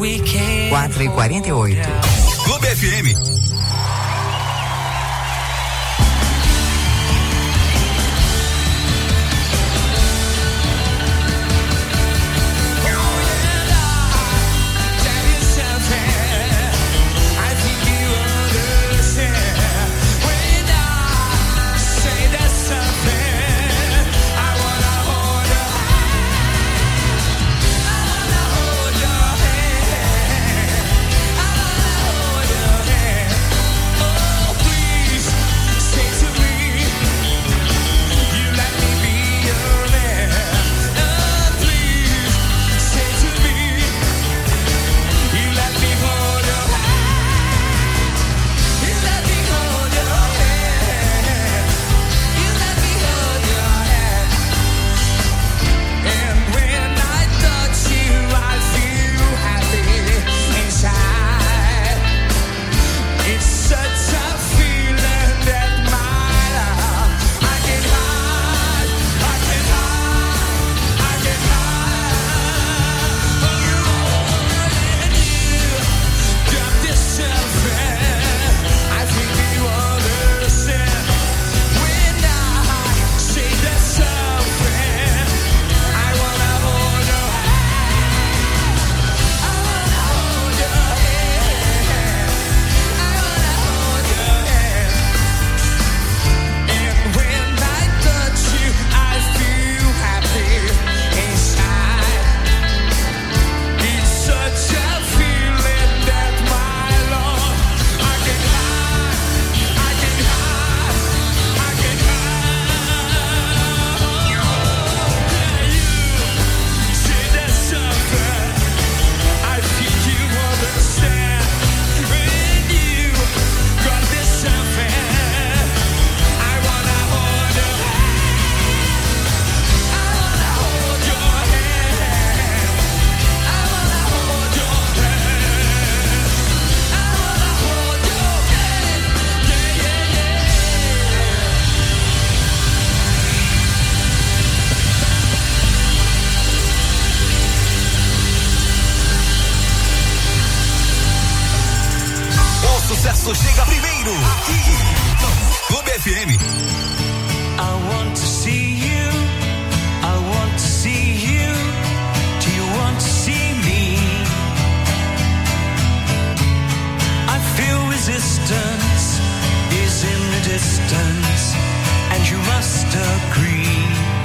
4h48. Clube FM. Chega primeiro aqui no Clube FM. I want to see you. I want to see you. Do you want to see me? I feel resistance is in the distance, and you must agree.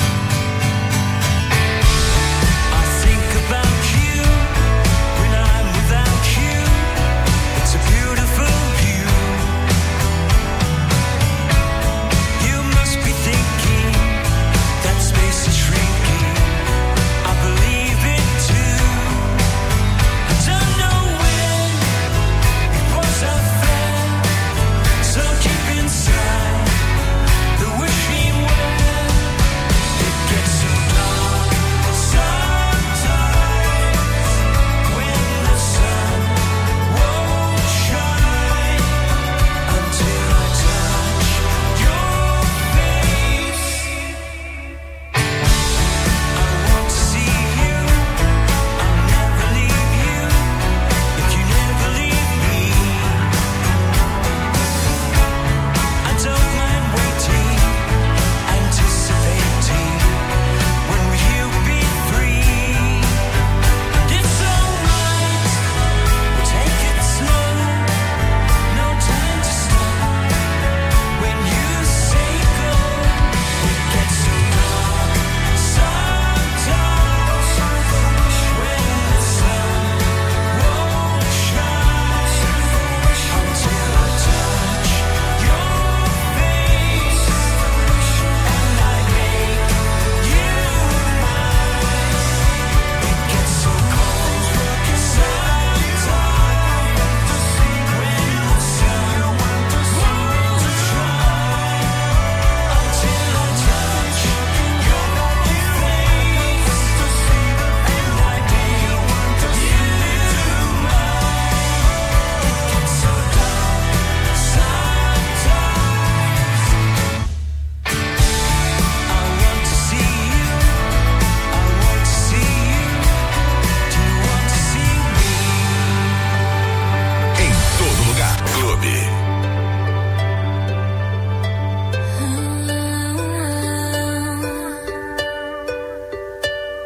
I think about you when I'm without you. It's a beautiful view.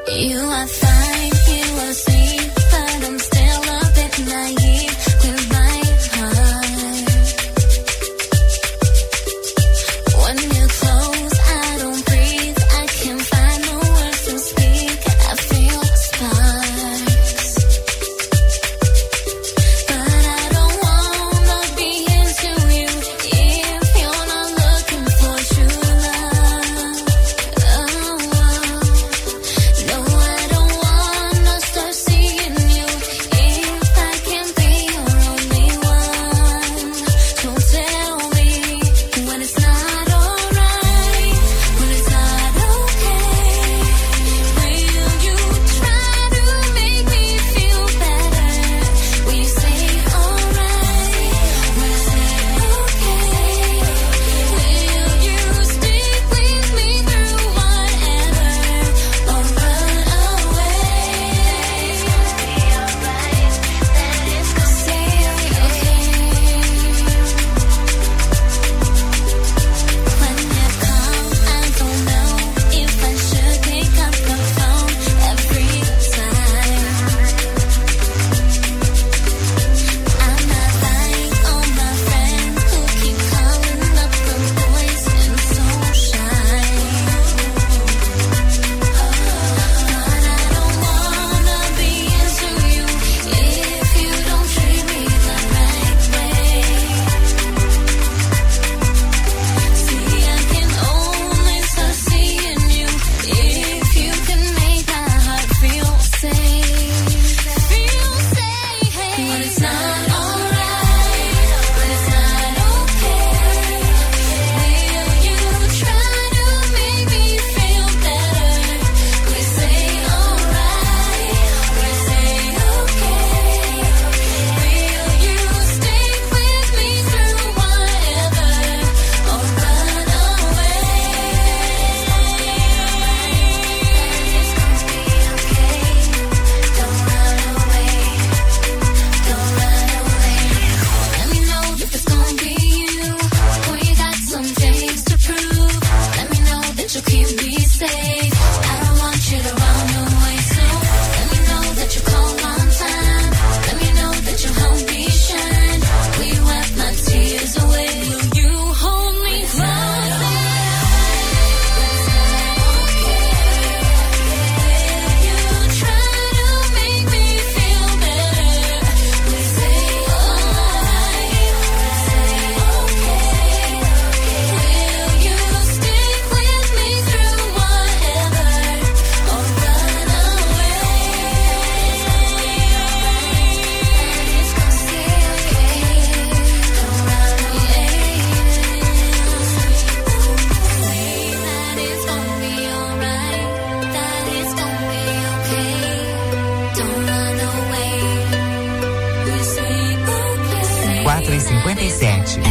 4h57.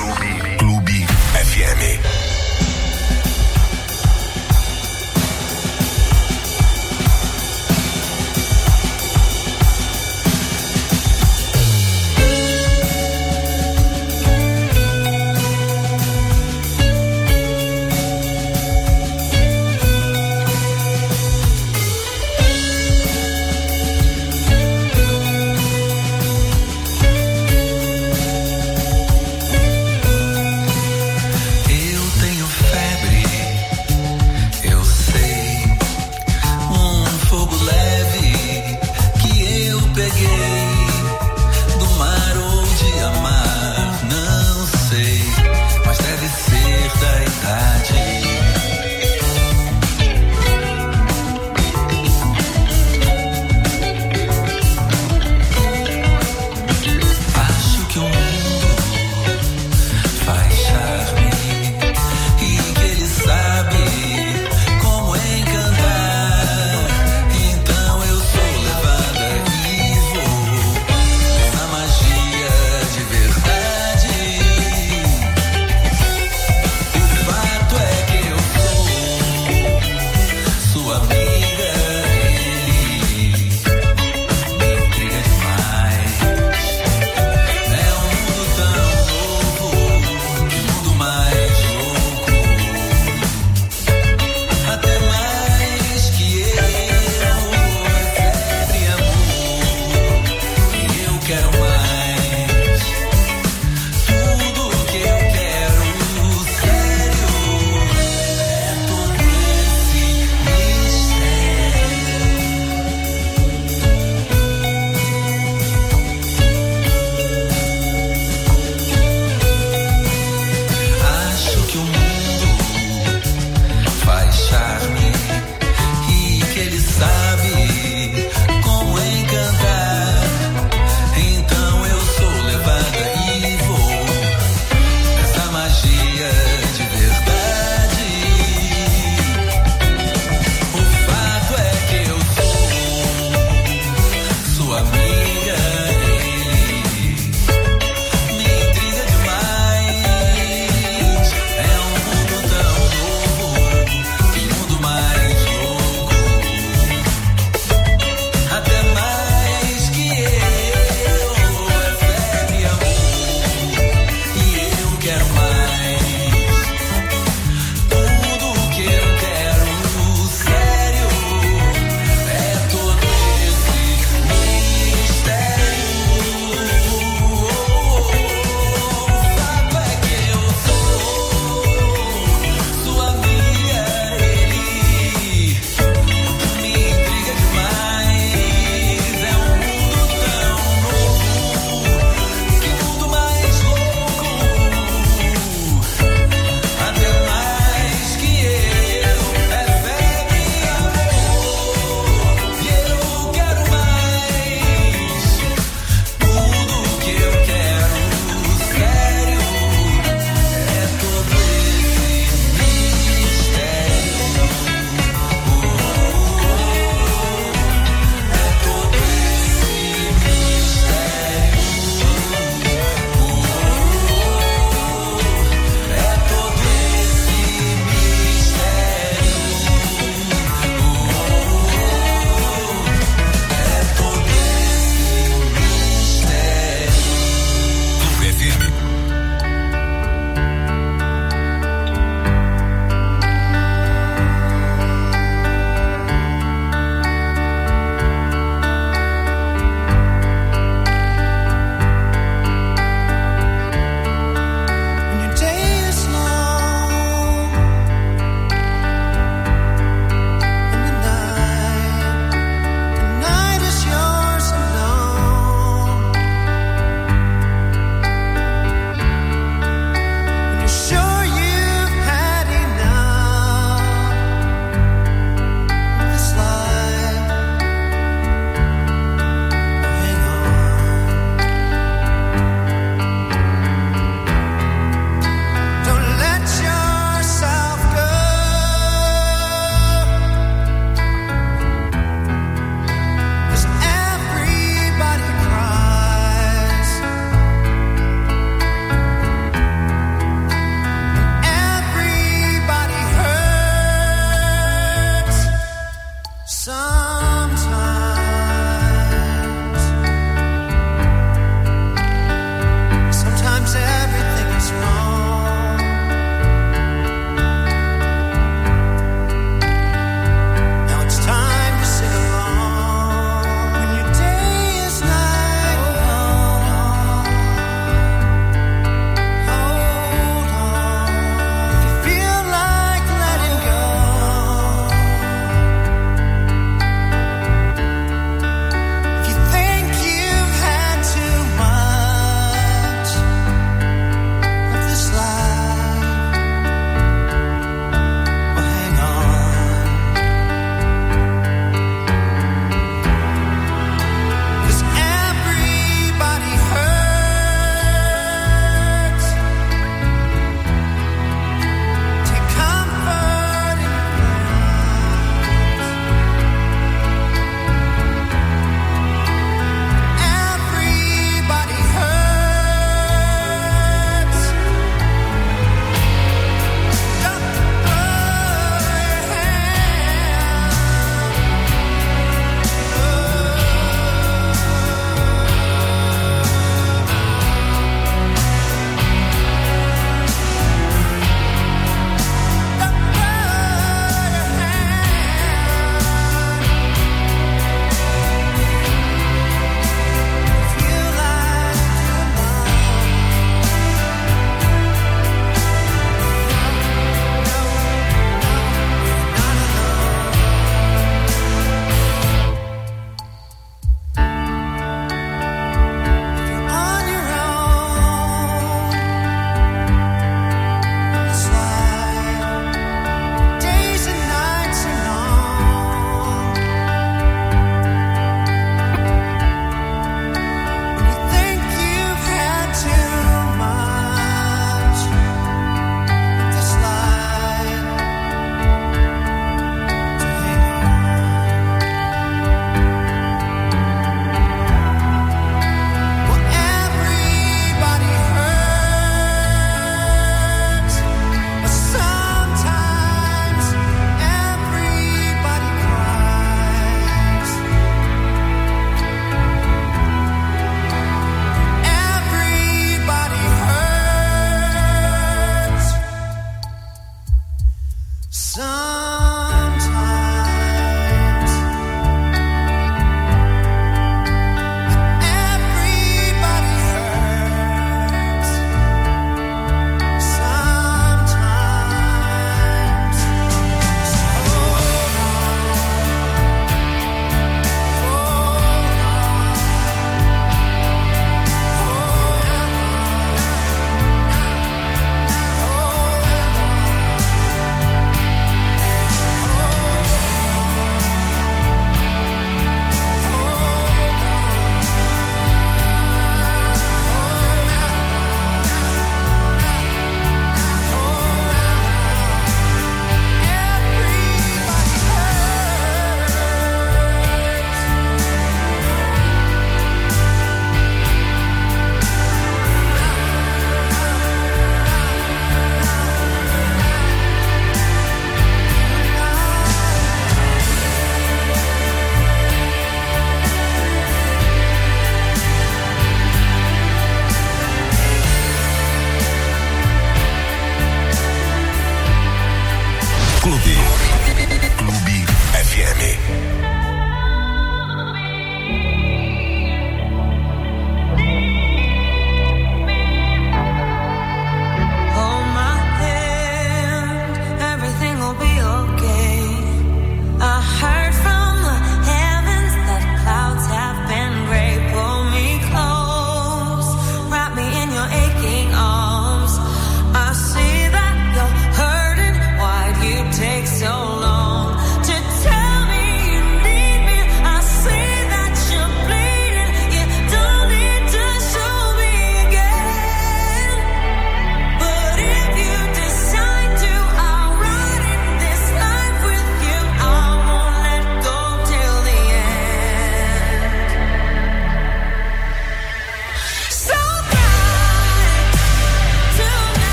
Clube FM.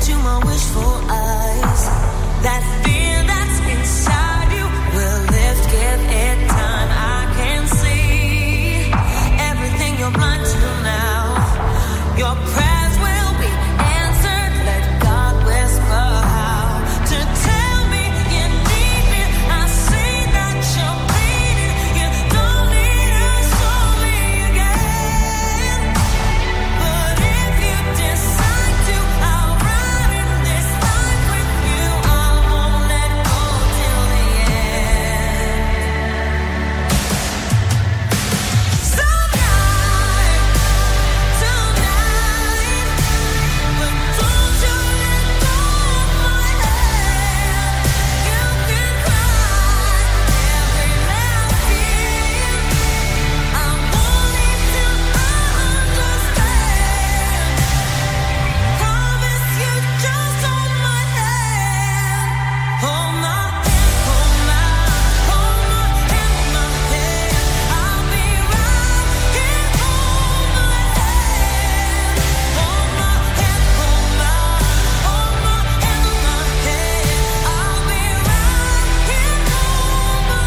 into my wishful eyes. That fear that's inside you will lift, give it time. I can see everything you're blind to now. Your prayers will be answered. Let God whisper how to tell me you need me. I see that you're bleeding. You don't need to show me again. But if you decide to, I'll ride in this life with you. I won't let go till the end. Tonight, but don't you let go of my hand. You can cry every last tear. I want it to understand. Promise you just hold my hand. Hold my hand, hold my hand, my hand. I'll be right here. Hold my hand. Hold my hand, hold my hand, my hand. I'll be right here. Hold my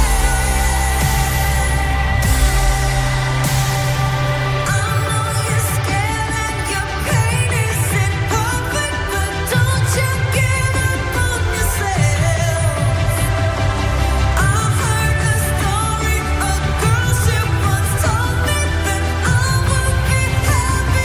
hand. I know you're scared and your pain isn't perfect, but don't you give up on yourself. I heard a story, a girl she once told me that I would be happy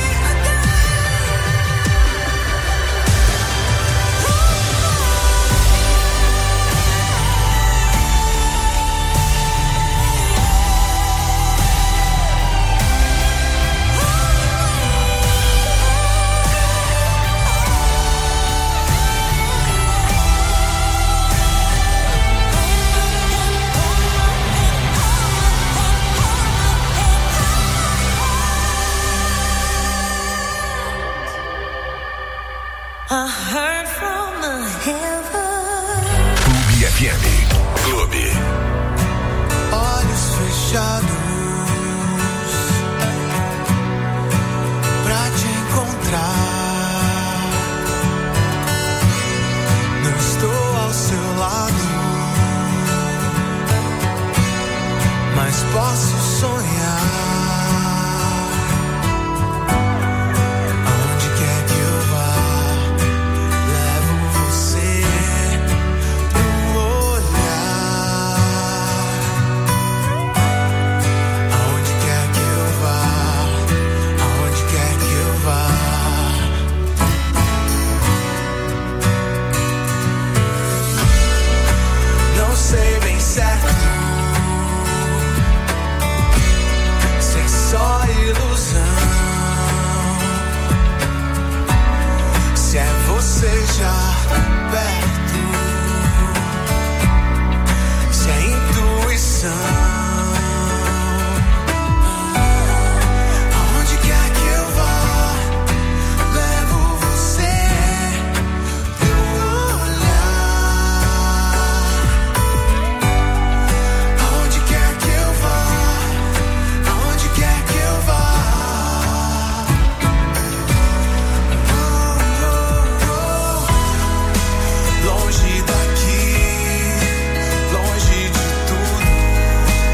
I heard from the heaven. Clube FM. Clube. Olhos fechados pra te encontrar. Não estou ao seu lado, mas posso sonhar. Aonde quer que eu vá, levo você no olhar. Aonde quer que eu vá, aonde quer que eu vá. Não sei bem certo se é só ilusão, se é você já perto, se é intuição. Aonde quer que eu vá, levo você no olhar. Aonde quer que eu vá, aonde quer que eu vá. Longe daqui, longe de tudo,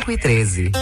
5h13.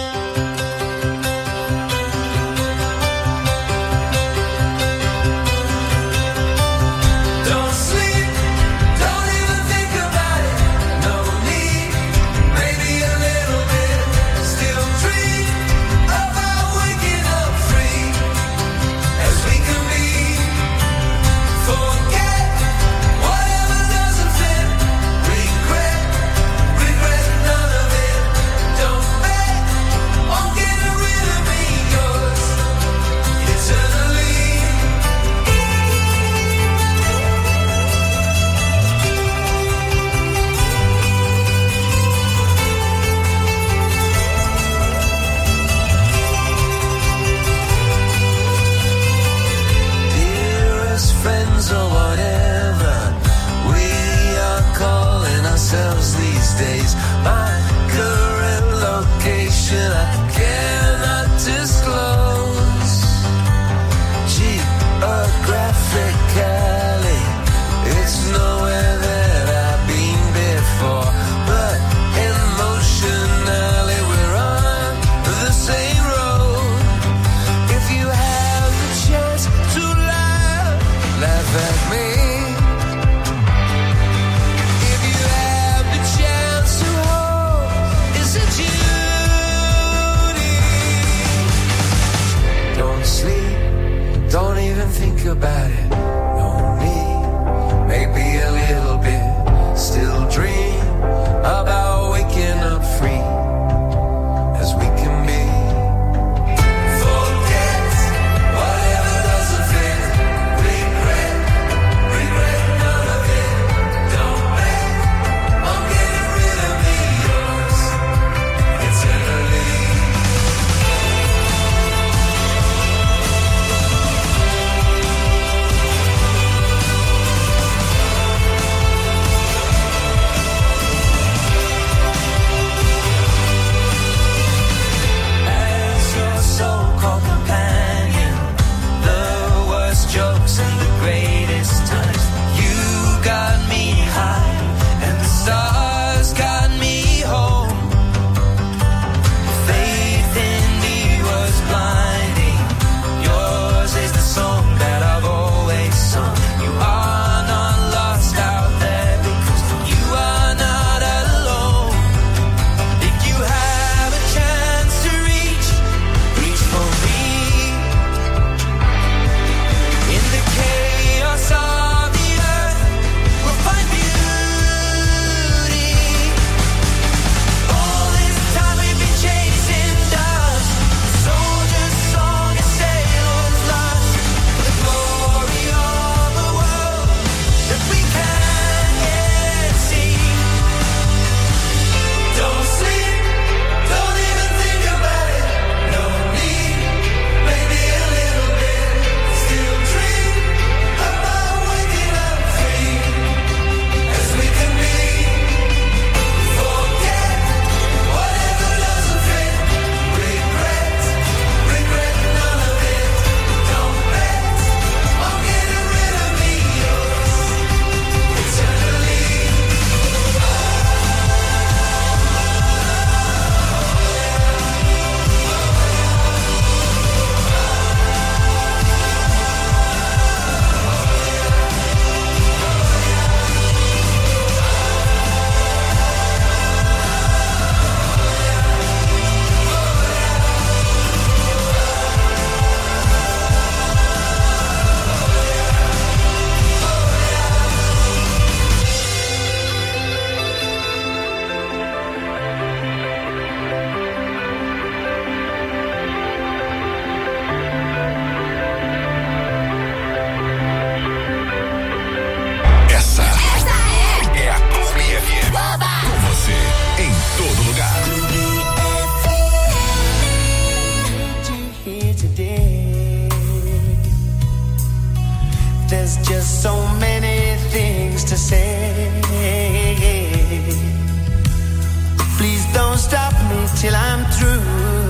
till I'm through.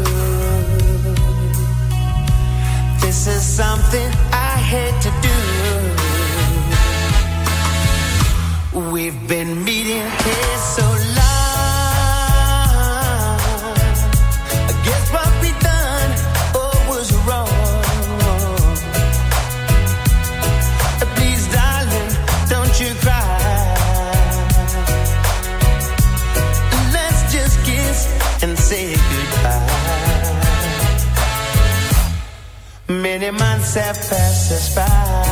This is something I hate to do. We've been meeting here so long, many months have passed us by.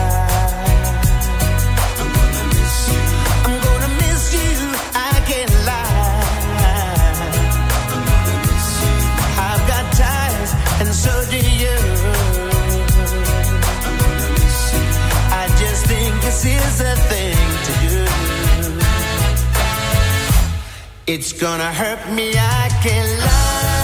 I'm gonna miss you, I can't lie. I've got ties, and so do you. I just think this is the thing to do. It's gonna hurt me, I can't lie.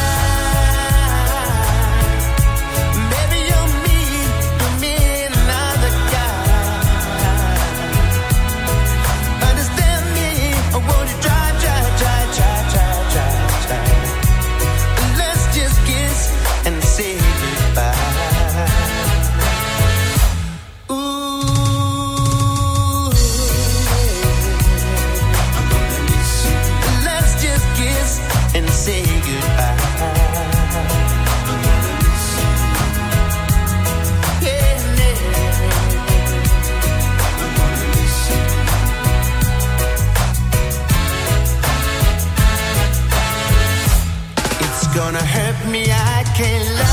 Gonna hurt me, I can't lie.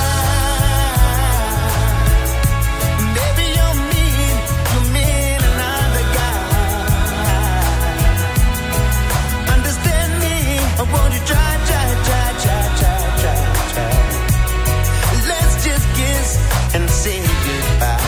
Baby, you're mean another guy. Understand me, or won't you try? Let's just kiss and say goodbye.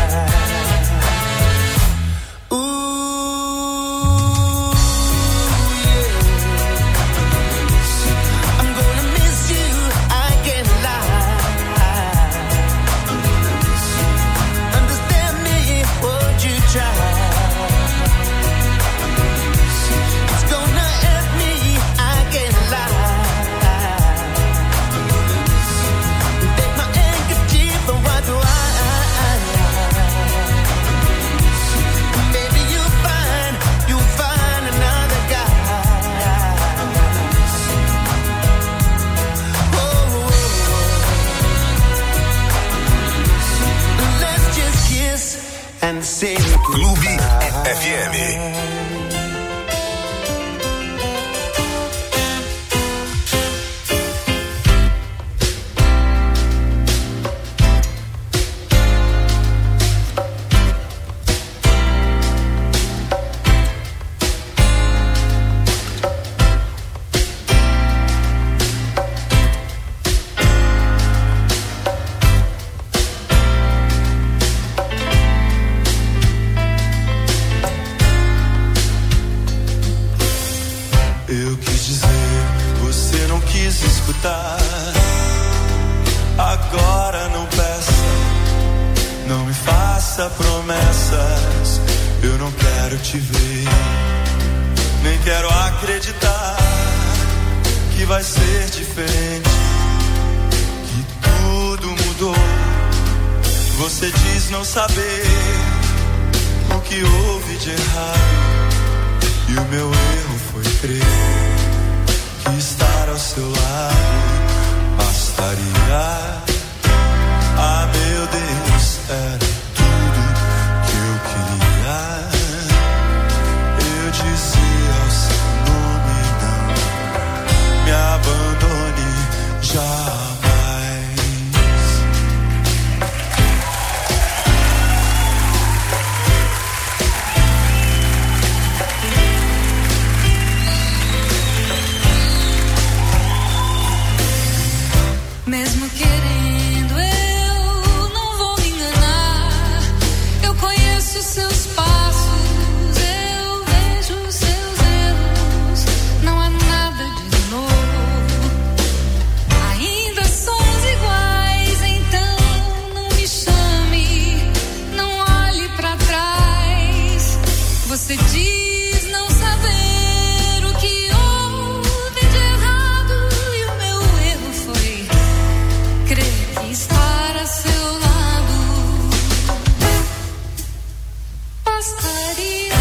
Clube FM. Agora não peça, não me faça promessas. Eu não quero te ver, nem quero acreditar que vai ser diferente, que tudo mudou. Você diz não saber o que houve de errado, e o meu erro foi crer que estar ao seu lado bastaria. Ah, meu Deus, era tudo que eu queria. Eu dizia o seu nome, não me abandone jamais. Mesmo querendo, eu não vou me enganar. Eu conheço seus passos, eu vejo seus erros. Não há nada de novo, ainda somos iguais. Então não me chame, não olhe pra trás. Você diz não saber o que houve de errado, e o meu erro foi crer que estar a seu lado bastaria.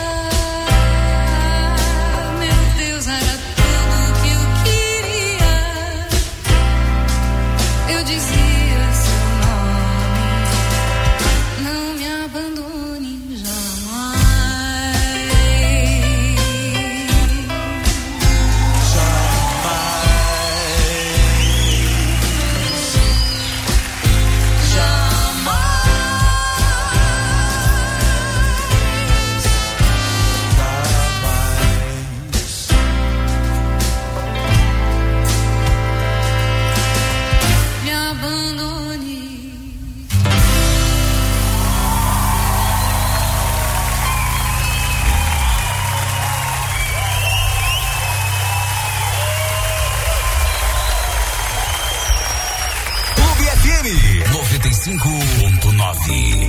Meu Deus, era tudo que eu queria. Eu dizia seu nome, não me abandone jamais. 89.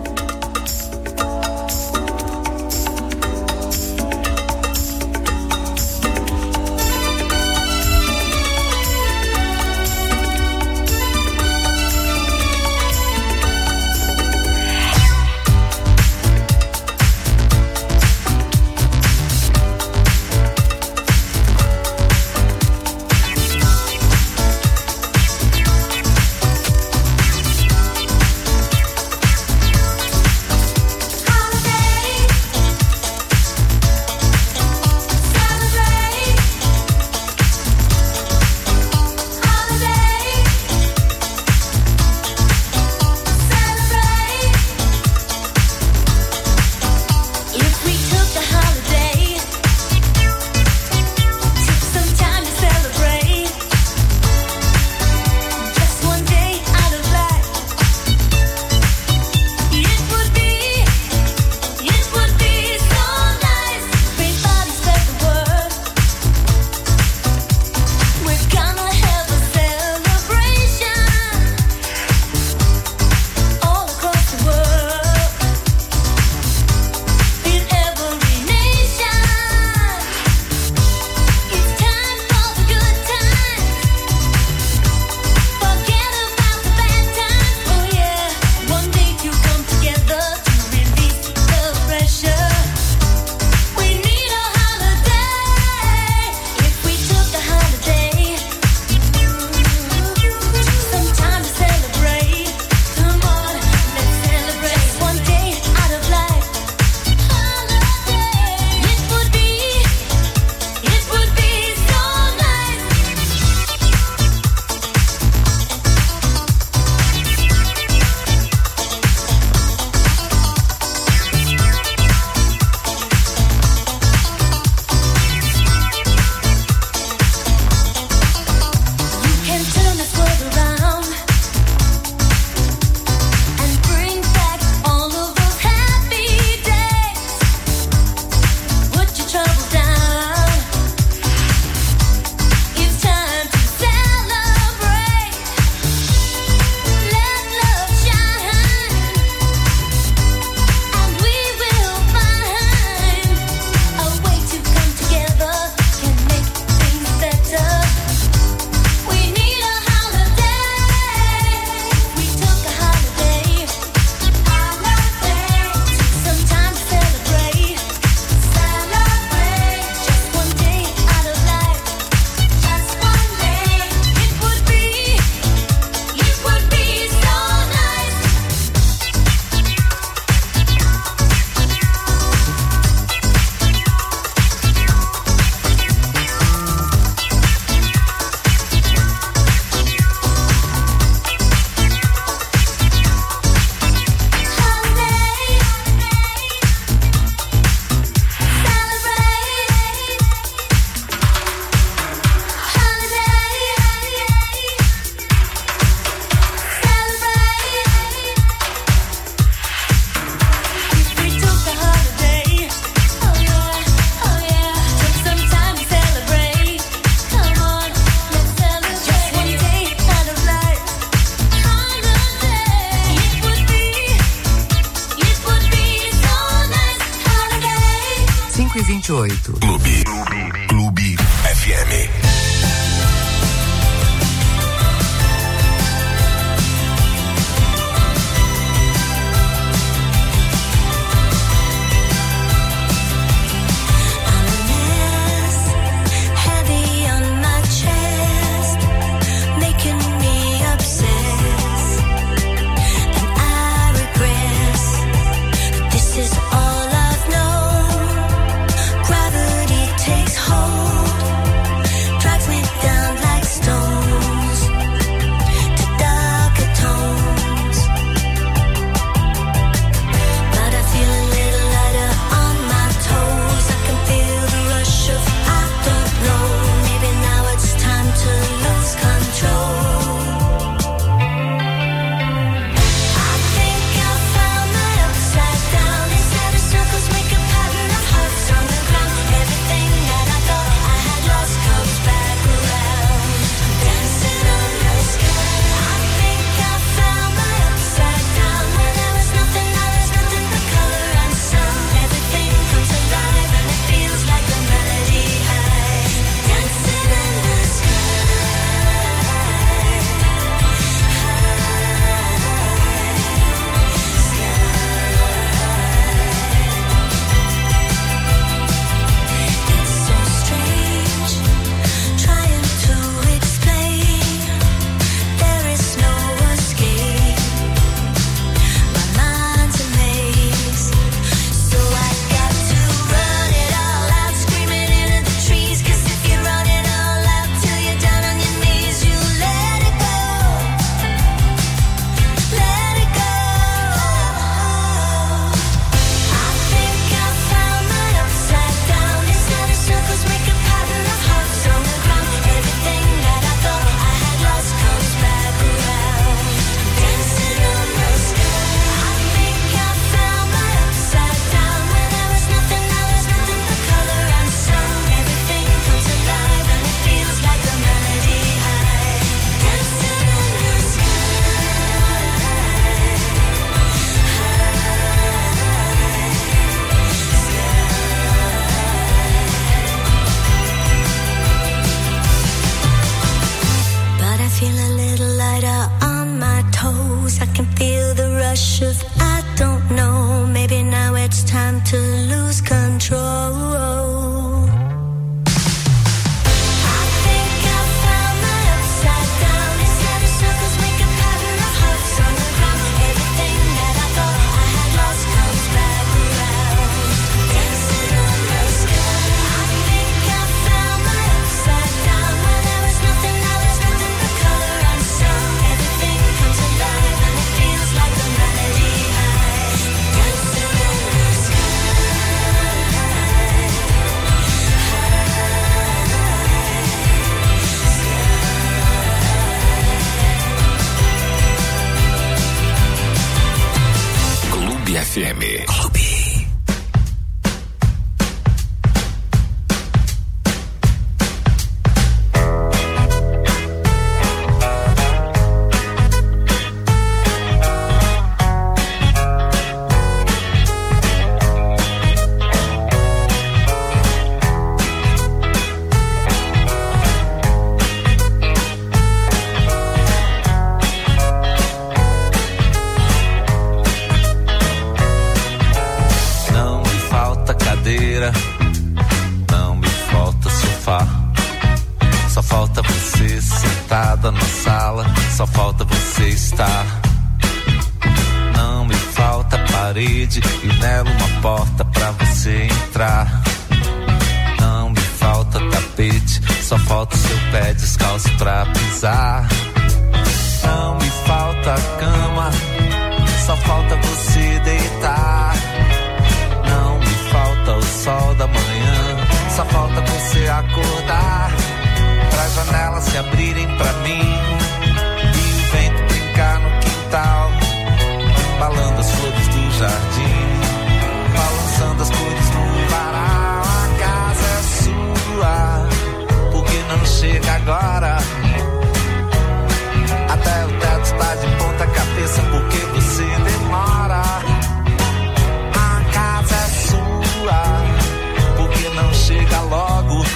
Clube FM. Takes hold, drives me down. rush of I don't know. Maybe now it's time to lose control. FM. Só falta você estar. Não me falta parede e nela uma porta pra você entrar. Não me falta tapete, só falta seu pé descalço pra pisar. Não me falta cama, só falta você deitar. Não me falta o sol da manhã, só falta você acordar. Pra janelas se abrirem pra mim, no quintal, embalando as flores do jardim, balançando as cores no varal. A casa é sua, porque não chega agora. Até o teto está de ponta cabeça, porque você demora. A casa é sua, porque não chega logo.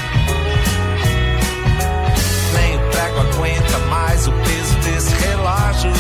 Nem o prego aguenta mais o peso desse relógio.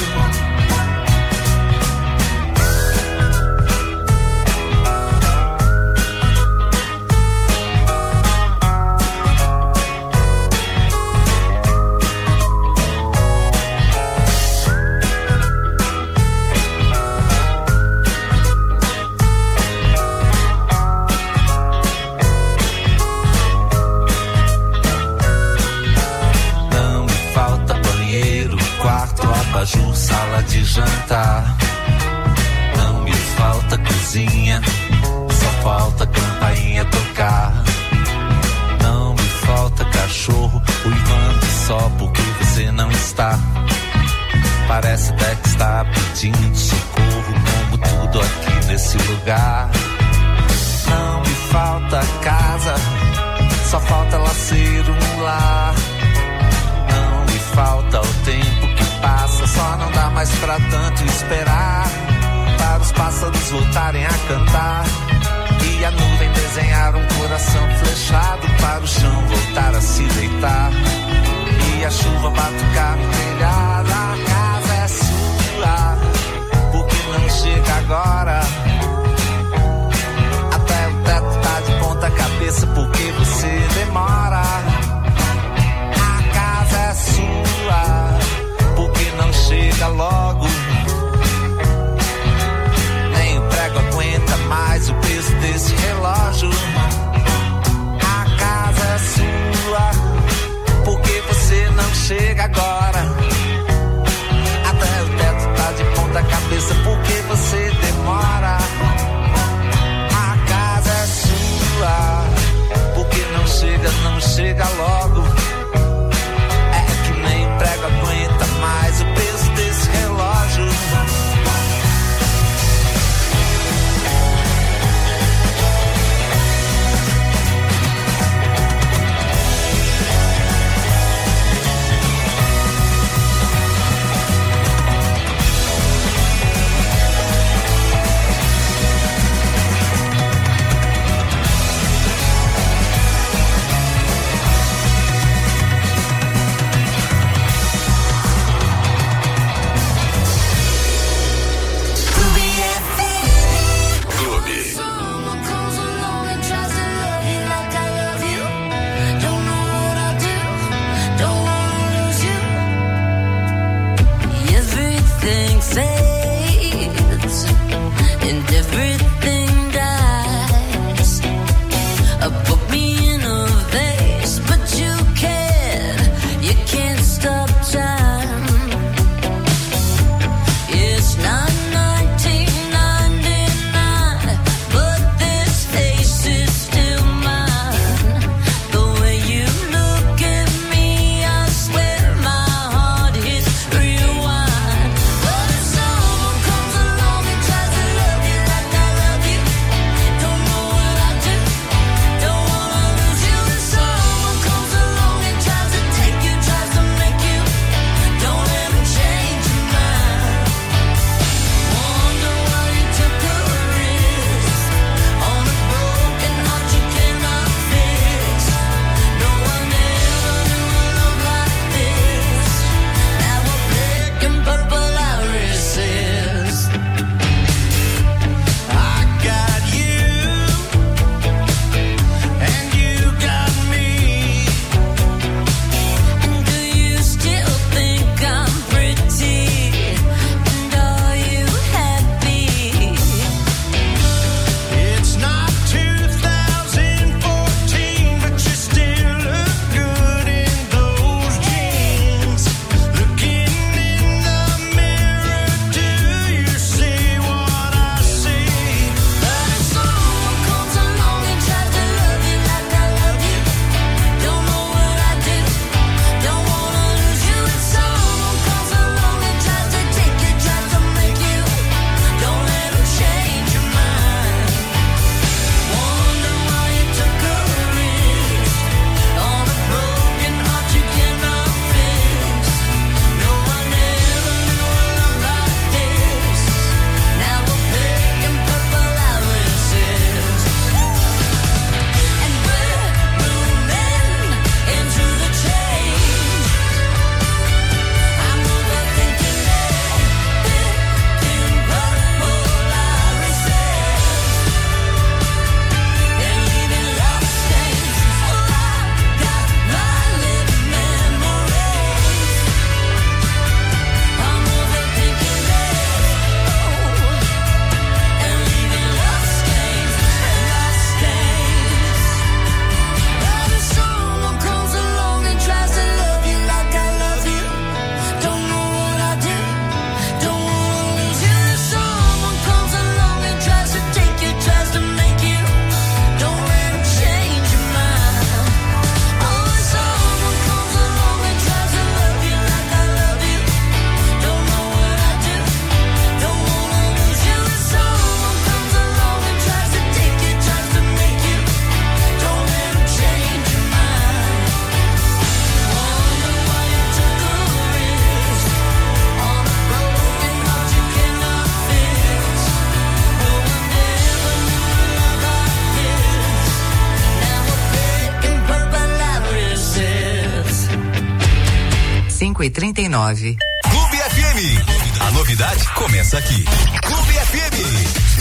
Sala de jantar. Não me falta cozinha, só falta campainha tocar. Não me falta cachorro uivando só porque você não está. Parece até que está pedindo socorro, como tudo aqui nesse lugar. Não me falta casa, só falta ela ser um lar. Não me falta o tempo que passa, só não dá mais pra tanto esperar. Para os pássaros voltarem a cantar e a nuvem desenhar um coração flechado, para o chão voltar a se deitar e a chuva batucar no telhado. A casa é sua, porque não chega agora. Até o teto tá de ponta cabeça, porque você demora. A casa é sua, porque não chega logo. Nem o prego aguenta mais o peso desse relógio. A casa é sua, porque você não chega agora. 39. Clube FM. A novidade começa aqui. Clube FM.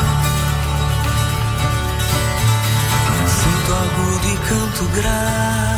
Canto grave